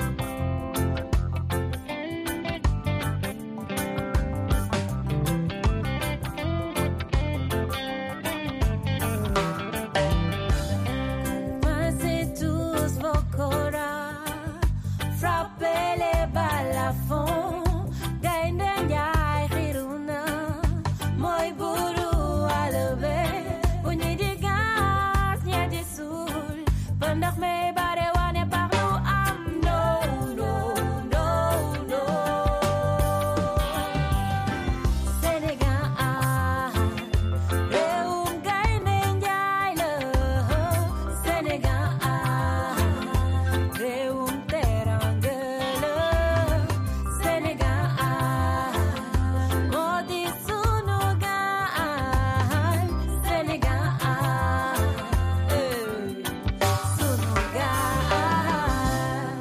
Passez tous vos koras, frappez les balles à fond. Gaynde Njaay xiru na, mooy buru àll bi. Bu ñi di gas, ñi di suul, ba ndox mi bare wane partout am. No, no, no, no. Sénégal réewum gaynde njaay la Sénégal réewum teranga la Sénégal moo di sunu gaal Sénégal eh sunu gaal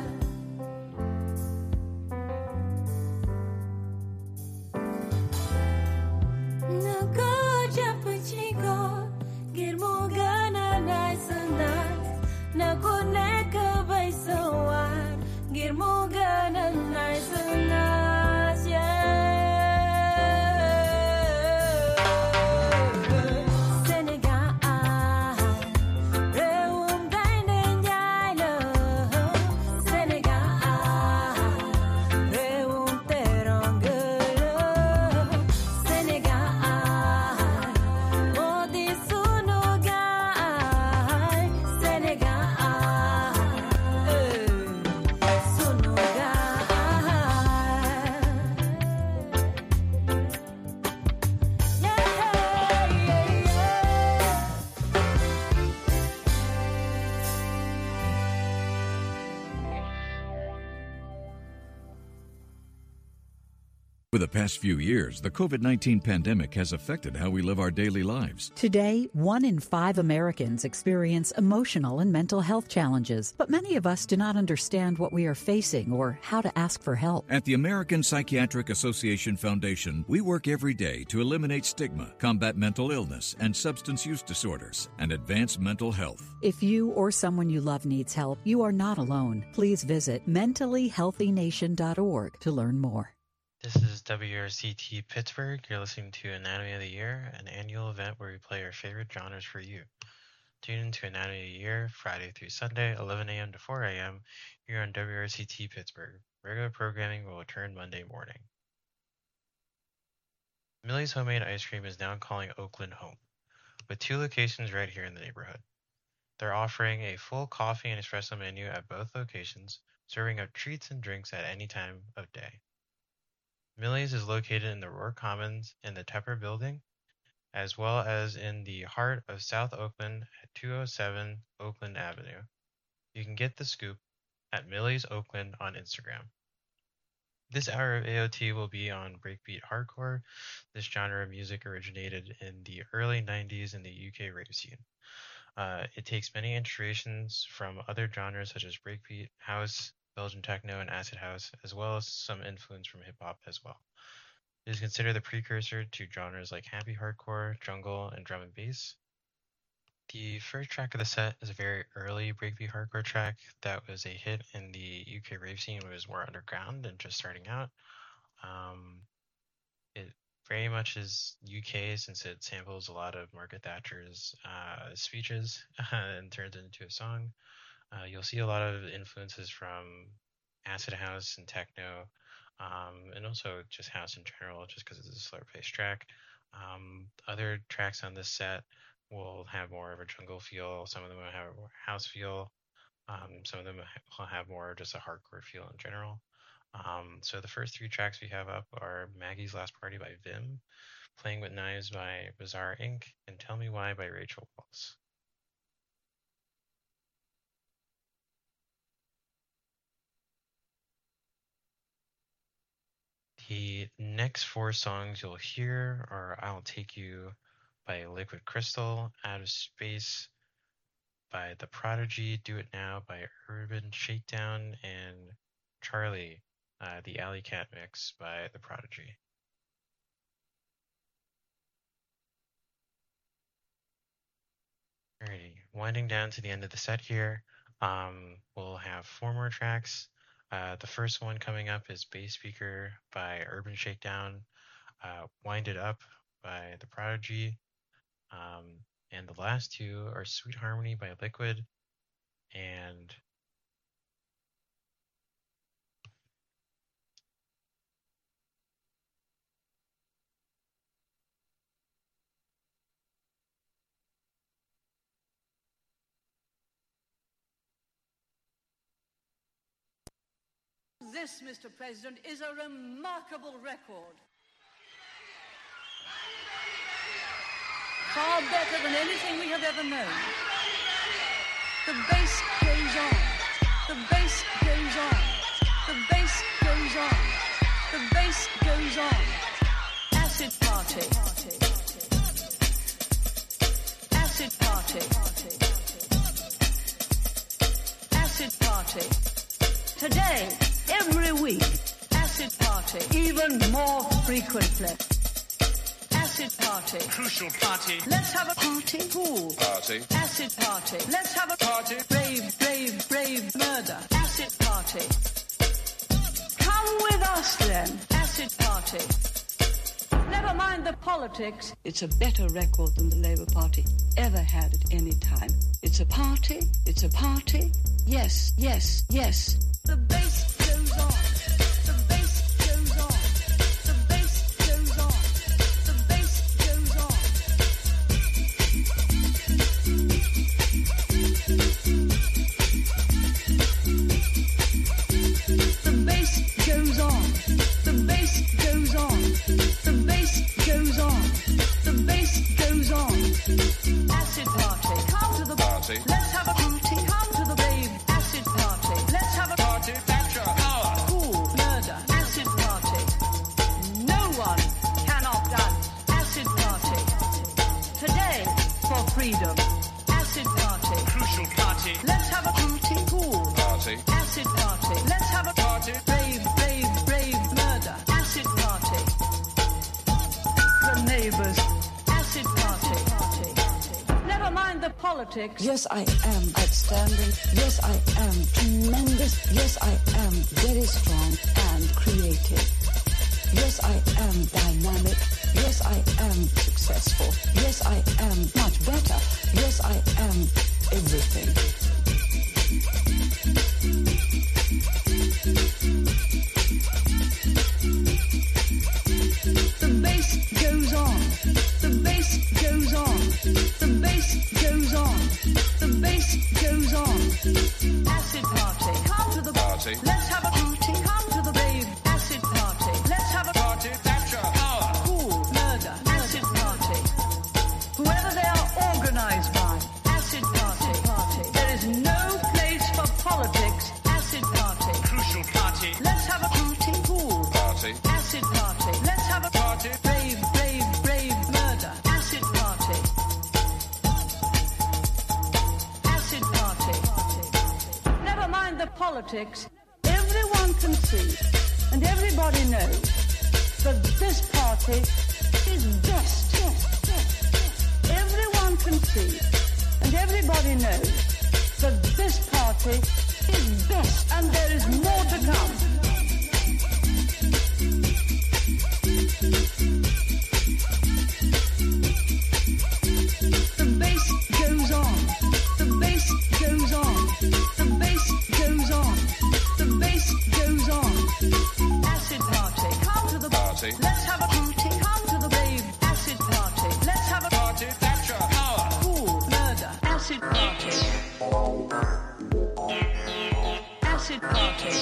na ko jàpp ci góor ngir mu gën a naay sa naas na ku nekk bay sa waar ngir mu gën a naay sa naas Sénégal réewum gaynde njaay la Sénégal réewum teranga la Sénégal moo di sunu gaal Sénégal eh sunu Over the past few years, the COVID nineteen pandemic has affected how we live our daily lives. Today, one in five Americans experience emotional and mental health challenges, but many of us do not understand what we are facing or how to ask for help. At the American Psychiatric Association Foundation, we work every day to eliminate stigma, combat mental illness and substance use disorders, and advance mental health. If you or someone you love needs help, you are not alone. Please visit mentally healthy nation dot org to learn more. This is W R C T Pittsburgh. You're listening to Anatomy of the Year, an annual event where we play our favorite genres for you. Tune in to Anatomy of the Year Friday through Sunday, eleven a.m. to four a.m. here on W R C T Pittsburgh. Regular programming will return Monday morning. Millie's Homemade Ice Cream is now calling Oakland home, with two locations right here in the neighborhood. They're offering a full coffee and espresso menu at both locations, serving up treats and drinks at any time of day. Millie's is located in the Roar Commons in the Tepper Building, as well as in the heart of South Oakland at two oh seven Oakland Avenue. You can get the scoop at Millie's Oakland on Instagram. This hour of A O T will be on breakbeat hardcore. This genre of music originated in the early nineties in the U K rave scene. Uh, it takes many inspirations from other genres such as breakbeat, house, Belgian techno, and acid house, as well as some influence from hip-hop as well. It is considered the precursor to genres like happy hardcore, jungle, and drum and bass. The first track of the set is a very early breakbeat hardcore track that was a hit in the U K rave scene when it was more underground and just starting out. Um, it very much is U K since it samples a lot of Margaret Thatcher's uh, speeches and turns it into a song. Uh, you'll see a lot of influences from acid house and techno, um, and also just house in general, just because it's a slower paced track. Um, other tracks on this set will have more of a jungle feel. Some of them will have a more house feel. Um, some of them will have more just a hardcore feel in general. Um, so the first three tracks we have up are Maggie's Last Party by Vim, Playing with Knives by Bizarre Incorporated, and Tell Me Why by Rachel Walls. The next four songs you'll hear are I'll Take You by Liquid Crystal, Out of Space by The Prodigy, Do It Now by Urban Shakedown, and Charlie, uh, the Alley Cat mix by The Prodigy. Alrighty, winding down to the end of the set here, um, we'll have four more tracks. Uh, the first one coming up is Bass Speaker by Urban Shakedown, uh, Wind It Up by The Prodigy, um, and the last two are Sweet Harmony by Liquid and This, Mister President, is a remarkable record. Far better than anything we have ever known. The bass goes on. The bass goes on. The bass goes on. The bass goes on. Acid party. Acid party. Acid party. Today, every week, acid party, even more frequently. Acid party. Crucial party. Let's have a party. Pool. Party. Acid party. Let's have a party. Brave, brave, brave murder. Acid party. Come with us then. Acid party. Never mind the politics. It's a better record than the Labour Party ever had at any time. It's a party. It's a party. Yes, yes, yes. The bass goes on. The bass goes on. The bass goes on. The bass goes on. The bass goes on. The bass goes on. The bass goes on. The bass goes on. Acid party. Come to the party. Let's have a party. Come to the rave. Acid party. Let's have a party. Thatcher. Power. Cool. Murder. Acid party. No one cannot dance. Acid party. Today, for freedom. Acid party. Crucial party. Let's have a party. Cool. Party. Acid party. Let's have a party. Brave, brave, brave murder. Acid party. The neighbors. Acid party. Never mind the politics. Yes, I am outstanding. Yes, I am tremendous. Yes, I am very strong and creative. Yes, I am dynamic. Yes, I am successful. Yes, I am much better. Yes, I am everything. The bass goes on. The bass goes on. The bass goes on. The bass goes on. Acid party. Come to the party. Let's have a party. Come to the rave. Acid party. Let's have a party. Thatcher. Power. Cool. Murder. Acid party. Whoever they are organized by. Acid party. There is no place for politics. Acid party. Crucial party. Let's have a party. Cool. Party. Acid party. Let's have a party. Brave, brave, brave murder. Acid party. Acid party. Never mind the politics. Everyone can see, and everybody knows, that this party is best. Everyone can see, and everybody knows, that this party is best, and there is more to come. The bass goes on. The bass goes on. The bass goes on. The bass goes on. Acid party. Come to the party. Let's have a party. Come to the rave. Acid party. Let's have a party. Thatcher. Power. Cool. Murder. Acid party. Acid party.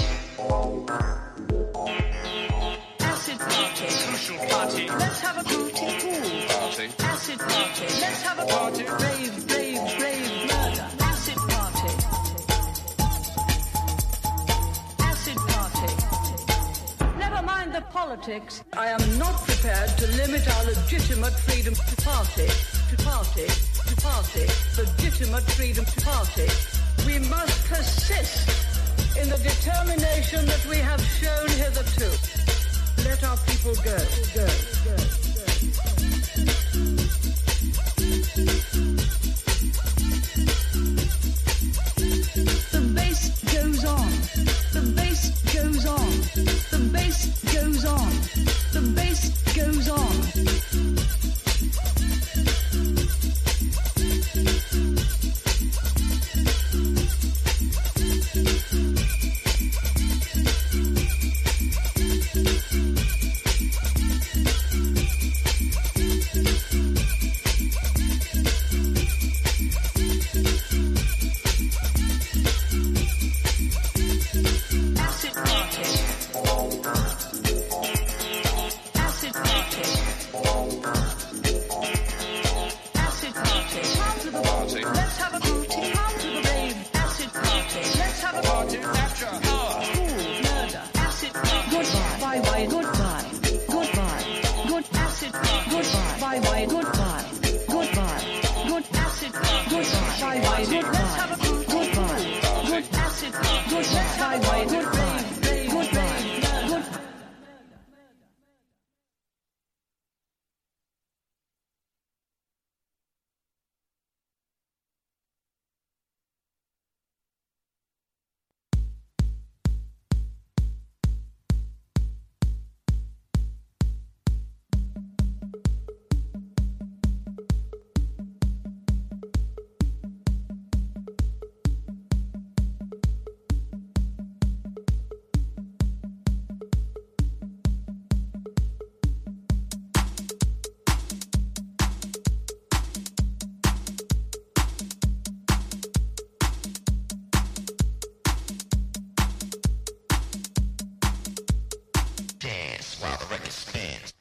Acid party. Crucial party. Let's have a party. Cool. Party. Acid party. Let's have a party. Brave, brave, brave murder. Acid party. Acid party. Never mind the politics. politics. I am not prepared to limit our legitimate freedom to party, to party, to party, legitimate freedom to party. We must persist in the determination that we have shown hitherto. Let our people go, go, go, go. The bass goes on. The bass goes on. The bass goes on. The bass goes on. Dance while the record spins.